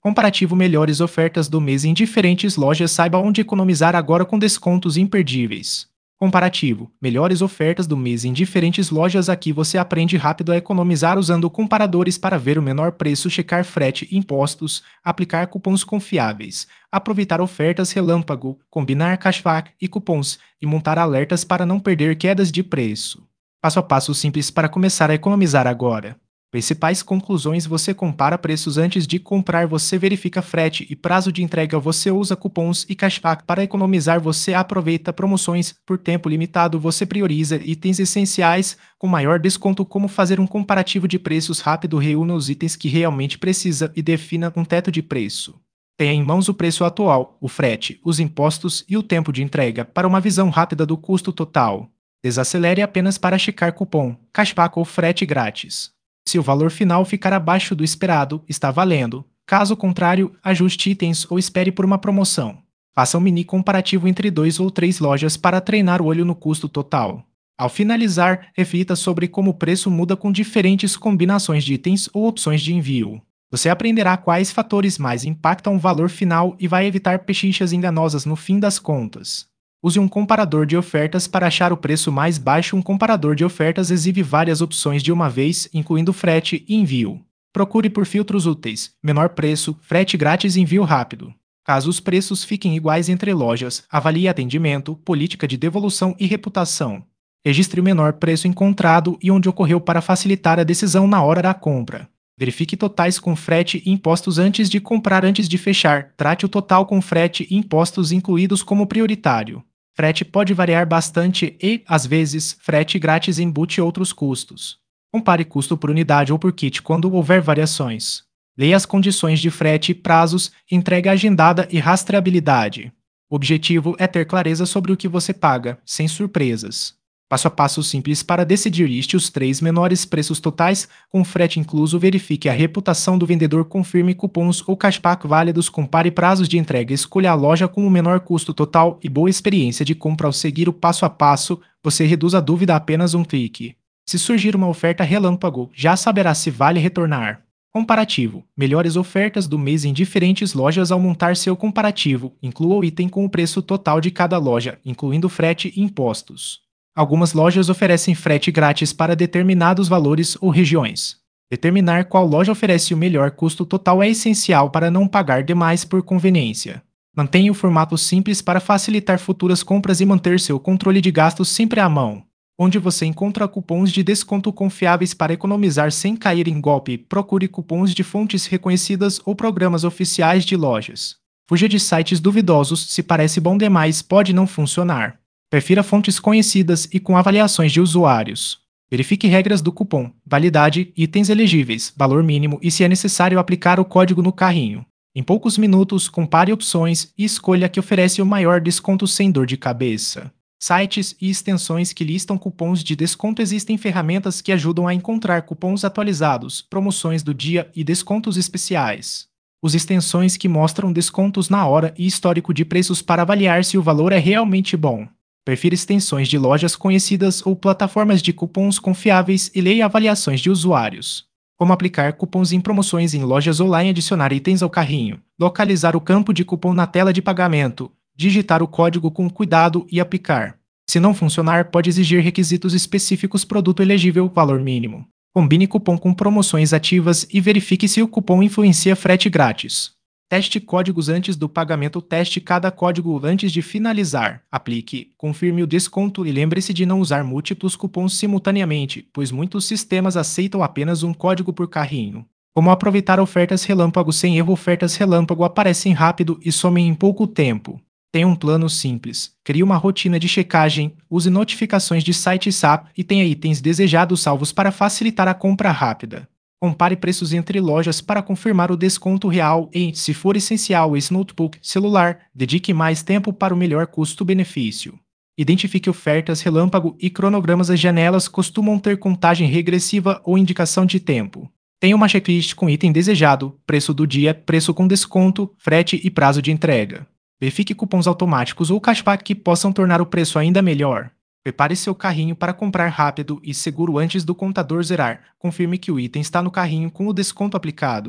Comparativo melhores ofertas do mês em diferentes lojas. Saiba onde economizar agora com descontos imperdíveis. Comparativo melhores ofertas do mês em diferentes lojas. Aqui você aprende rápido a economizar usando comparadores para ver o menor preço, checar frete e impostos, aplicar cupons confiáveis, aproveitar ofertas relâmpago, combinar cashback e cupons e montar alertas para não perder quedas de preço. Passo a passo simples para começar a economizar agora. Principais conclusões: você compara preços antes de comprar, você verifica frete e prazo de entrega, você usa cupons e cashback para economizar, você aproveita promoções por tempo limitado, você prioriza itens essenciais com maior desconto. Como fazer um comparativo de preços rápido? Reúna os itens que realmente precisa e defina um teto de preço. Tenha em mãos o preço atual, o frete, os impostos e o tempo de entrega para uma visão rápida do custo total. Desacelere apenas para checar cupom, cashback ou frete grátis. Se o valor final ficar abaixo do esperado, está valendo. Caso contrário, ajuste itens ou espere por uma promoção. Faça um mini comparativo entre 2 ou 3 lojas para treinar o olho no custo total. Ao finalizar, reflita sobre como o preço muda com diferentes combinações de itens ou opções de envio. Você aprenderá quais fatores mais impactam o valor final e vai evitar pechinchas enganosas no fim das contas. Use um comparador de ofertas para achar o preço mais baixo. Um comparador de ofertas exibe várias opções de uma vez, incluindo frete e envio. Procure por filtros úteis: menor preço, frete grátis e envio rápido. Caso os preços fiquem iguais entre lojas, avalie atendimento, política de devolução e reputação. Registre o menor preço encontrado e onde ocorreu para facilitar a decisão na hora da compra. Verifique totais com frete e impostos antes de comprar. Antes de fechar, trate o total com frete e impostos incluídos como prioritário. Frete pode variar bastante e, às vezes, frete grátis embute outros custos. Compare custo por unidade ou por kit quando houver variações. Leia as condições de frete, prazos, entrega agendada e rastreabilidade. O objetivo é ter clareza sobre o que você paga, sem surpresas. Passo a passo simples para decidir: liste os 3 menores preços totais, com frete incluso, verifique a reputação do vendedor, confirme cupons ou cashback válidos, compare prazos de entrega, escolha a loja com o menor custo total e boa experiência de compra. Ao seguir o passo a passo, você reduz a dúvida a apenas um clique. Se surgir uma oferta relâmpago, já saberá se vale retornar. Comparativo melhores ofertas do mês em diferentes lojas. Ao montar seu comparativo, inclua o item com o preço total de cada loja, incluindo frete e impostos. Algumas lojas oferecem frete grátis para determinados valores ou regiões. Determinar qual loja oferece o melhor custo total é essencial para não pagar demais por conveniência. Mantenha o formato simples para facilitar futuras compras e manter seu controle de gastos sempre à mão. Onde você encontra cupons de desconto confiáveis para economizar sem cair em golpe? Procure cupons de fontes reconhecidas ou programas oficiais de lojas. Fuja de sites duvidosos: se parece bom demais, pode não funcionar. Prefira fontes conhecidas e com avaliações de usuários. Verifique regras do cupom, validade, itens elegíveis, valor mínimo e, se é necessário, aplicar o código no carrinho. Em poucos minutos, compare opções e escolha a que oferece o maior desconto sem dor de cabeça. Sites e extensões que listam cupons de desconto: existem ferramentas que ajudam a encontrar cupons atualizados, promoções do dia e descontos especiais. Use extensões que mostram descontos na hora e histórico de preços para avaliar se o valor é realmente bom. Prefira extensões de lojas conhecidas ou plataformas de cupons confiáveis e leia avaliações de usuários. Como aplicar cupons em promoções em lojas online: adicionar itens ao carrinho, localizar o campo de cupom na tela de pagamento, digitar o código com cuidado e aplicar. Se não funcionar, pode exigir requisitos específicos: produto elegível, valor mínimo. Combine cupom com promoções ativas e verifique se o cupom influencia frete grátis. Teste códigos antes do pagamento: teste cada código antes de finalizar. Aplique, confirme o desconto e lembre-se de não usar múltiplos cupons simultaneamente, pois muitos sistemas aceitam apenas um código por carrinho. Como aproveitar ofertas relâmpago sem erro? Ofertas relâmpago aparecem rápido e somem em pouco tempo. Tenha um plano simples. Crie uma rotina de checagem, use notificações de sites SAP e tenha itens desejados salvos para facilitar a compra rápida. Compare preços entre lojas para confirmar o desconto real e, se for essencial, esse notebook, celular, dedique mais tempo para o melhor custo-benefício. Identifique ofertas relâmpago e cronogramas: as janelas costumam ter contagem regressiva ou indicação de tempo. Tenha uma checklist com item desejado, preço do dia, preço com desconto, frete e prazo de entrega. Verifique cupons automáticos ou cashback que possam tornar o preço ainda melhor. Prepare seu carrinho para comprar rápido e seguro antes do contador zerar. Confirme que o item está no carrinho com o desconto aplicado.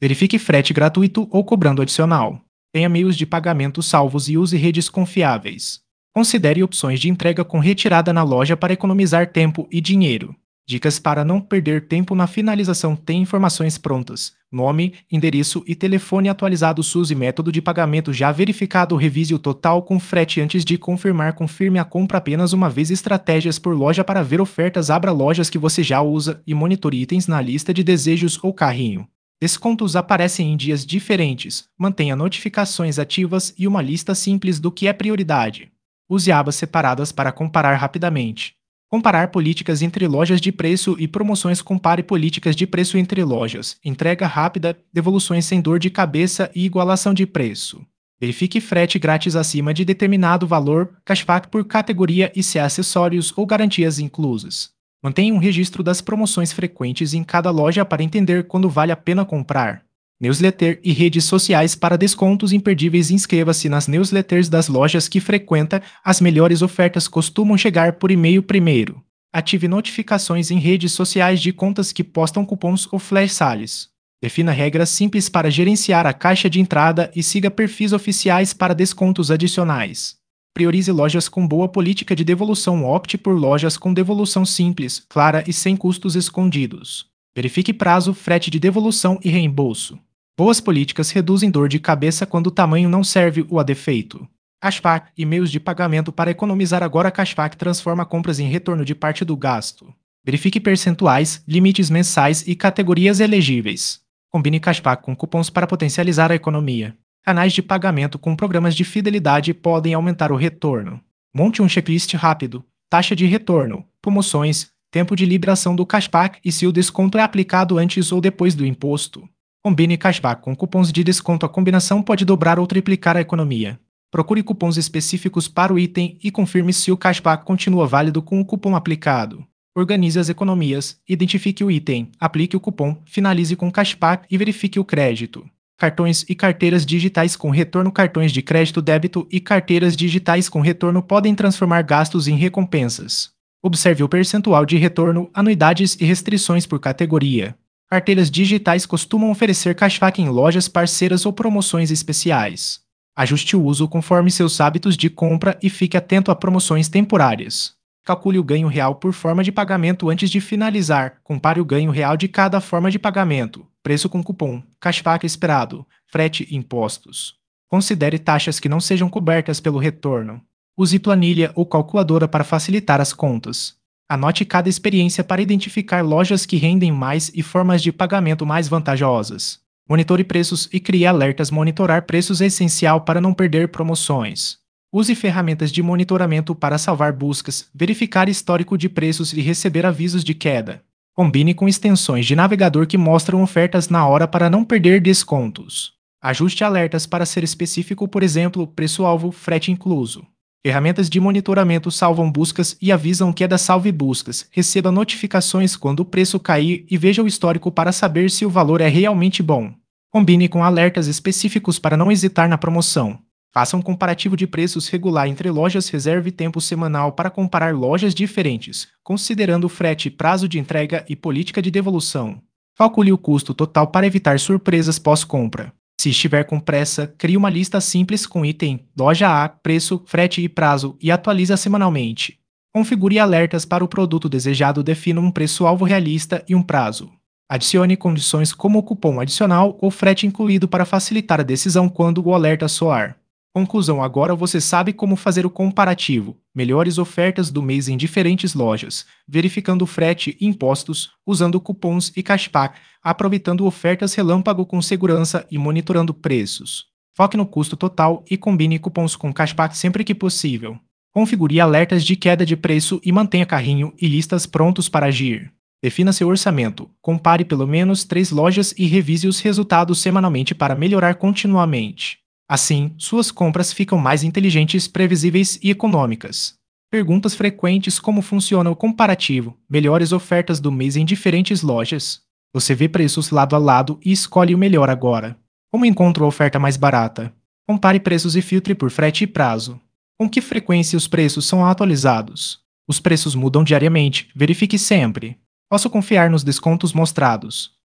Verifique frete gratuito ou cobrando adicional. Tenha meios de pagamento salvos e use redes confiáveis. Considere opções de entrega com retirada na loja para economizar tempo e dinheiro. Dicas para não perder tempo na finalização: tem informações prontas, nome, endereço e telefone atualizados. Use método de pagamento já verificado. Revise o total com frete antes de confirmar. Confirme a compra apenas uma vez. Estratégias por loja para ver ofertas: abra lojas que você já usa e monitore itens na lista de desejos ou carrinho. Descontos aparecem em dias diferentes. Mantenha notificações ativas e uma lista simples do que é prioridade. Use abas separadas para comparar rapidamente. Comparar políticas entre lojas de preço e promoções. Compare políticas de preço entre lojas. Entrega rápida, devoluções sem dor de cabeça e igualação de preço. Verifique frete grátis acima de determinado valor, cashback por categoria e se há acessórios ou garantias inclusas. Mantenha um registro das promoções frequentes em cada loja para entender quando vale a pena comprar. Newsletter e redes sociais para descontos imperdíveis. Inscreva-se nas newsletters das lojas que frequenta. As melhores ofertas costumam chegar por e-mail primeiro. Ative notificações em redes sociais de contas que postam cupons ou flash sales. Defina regras simples para gerenciar a caixa de entrada e siga perfis oficiais para descontos adicionais. Priorize lojas com boa política de devolução. Opte por lojas com devolução simples, clara e sem custos escondidos. Verifique prazo, frete de devolução e reembolso. Boas políticas reduzem dor de cabeça quando o tamanho não serve ou a defeito. Cashback e meios de pagamento para economizar. Agora Cashback transforma compras em retorno de parte do gasto. Verifique percentuais, limites mensais e categorias elegíveis. Combine Cashback com cupons para potencializar a economia. Canais de pagamento com programas de fidelidade podem aumentar o retorno. Monte um checklist rápido. Taxa de retorno, promoções, tempo de liberação do cashback e se o desconto é aplicado antes ou depois do imposto. Combine cashback com cupons de desconto. A combinação pode dobrar ou triplicar a economia. Procure cupons específicos para o item e confirme se o cashback continua válido com o cupom aplicado. Organize as economias, identifique o item, aplique o cupom, finalize com cashback e verifique o crédito. Cartões e carteiras digitais com retorno. Cartões de crédito, débito e carteiras digitais com retorno podem transformar gastos em recompensas. Observe o percentual de retorno, anuidades e restrições por categoria. Carteiras digitais costumam oferecer cashback em lojas parceiras ou promoções especiais. Ajuste o uso conforme seus hábitos de compra e fique atento a promoções temporárias. Calcule o ganho real por forma de pagamento antes de finalizar. Compare o ganho real de cada forma de pagamento. Preço com cupom, cashback esperado, frete e impostos. Considere taxas que não sejam cobertas pelo retorno. Use planilha ou calculadora para facilitar as contas. Anote cada experiência para identificar lojas que rendem mais e formas de pagamento mais vantajosas. Monitore preços e crie alertas. Monitorar preços é essencial para não perder promoções. Use ferramentas de monitoramento para salvar buscas, verificar histórico de preços e receber avisos de queda. Combine com extensões de navegador que mostram ofertas na hora para não perder descontos. Ajuste alertas para ser específico, por exemplo, preço-alvo, frete incluso. Ferramentas de monitoramento salvam buscas e avisam queda. Salve buscas. Receba notificações quando o preço cair e veja o histórico para saber se o valor é realmente bom. Combine com alertas específicos para não hesitar na promoção. Faça um comparativo de preços regular entre lojas. Reserve tempo semanal para comparar lojas diferentes, considerando frete, prazo de entrega e política de devolução. Calcule o custo total para evitar surpresas pós-compra. Se estiver com pressa, crie uma lista simples com item, loja A, preço, frete e prazo e atualize semanalmente. Configure alertas para o produto desejado. Defina um preço-alvo realista e um prazo. Adicione condições como o cupom adicional ou frete incluído para facilitar a decisão quando o alerta soar. Conclusão: agora você sabe como fazer o comparativo. Melhores ofertas do mês em diferentes lojas, verificando frete e impostos, usando cupons e cashback, aproveitando ofertas relâmpago com segurança e monitorando preços. Foque no custo total e combine cupons com cashback sempre que possível. Configure alertas de queda de preço e mantenha carrinho e listas prontos para agir. Defina seu orçamento, compare pelo menos 3 lojas e revise os resultados semanalmente para melhorar continuamente. Assim, suas compras ficam mais inteligentes, previsíveis e econômicas. Perguntas frequentes: como funciona o comparativo? Melhores ofertas do mês em diferentes lojas. Você vê preços lado a lado e escolhe o melhor agora. Como encontra a oferta mais barata? Compare preços e filtre por frete e prazo. Com que frequência os preços são atualizados? Os preços mudam diariamente, verifique sempre. Posso confiar nos descontos mostrados?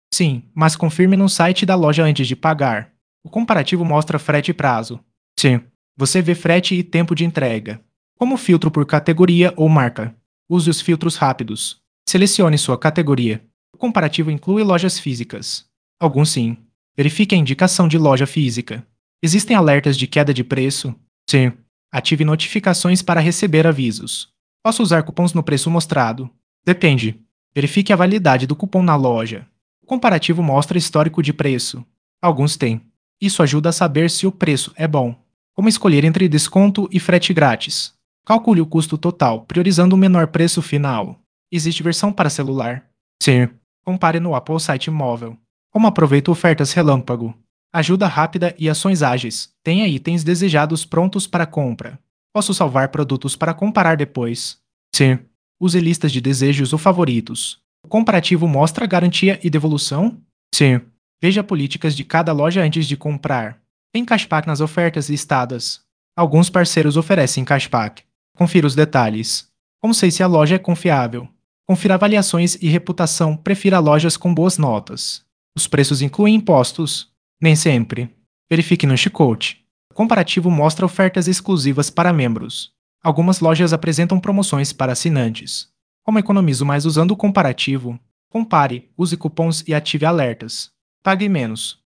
Sim, mas confirme no site da loja antes de pagar. O comparativo mostra frete e prazo. Sim. Você vê frete e tempo de entrega. Como filtro por categoria ou marca. Use os filtros rápidos. Selecione sua categoria. O comparativo inclui lojas físicas. Alguns sim. Verifique a indicação de loja física. Existem alertas de queda de preço? Sim. Ative notificações para receber avisos. Posso usar cupons no preço mostrado? Depende. Verifique a validade do cupom na loja. O comparativo mostra histórico de preço. Alguns têm. Isso ajuda a saber se o preço é bom. Como escolher entre desconto e frete grátis? Calcule o custo total, priorizando o menor preço final. Existe versão para celular? Sim. Compare no Apple Site móvel. Como aproveita ofertas relâmpago? Ajuda rápida e ações ágeis. Tenha itens desejados prontos para compra. Posso salvar produtos para comparar depois? Sim. Use listas de desejos ou favoritos. O comparativo mostra garantia e devolução? Sim. Veja políticas de cada loja antes de comprar. Tem cashback nas ofertas listadas. Alguns parceiros oferecem cashback. Confira os detalhes. Como sei se a loja é confiável? Confira avaliações e reputação. Prefira lojas com boas notas. Os preços incluem impostos? Nem sempre. Verifique no Chicote. O comparativo mostra ofertas exclusivas para membros. Algumas lojas apresentam promoções para assinantes. Como economizo mais usando o comparativo? Compare, use cupons e ative alertas. Pague menos.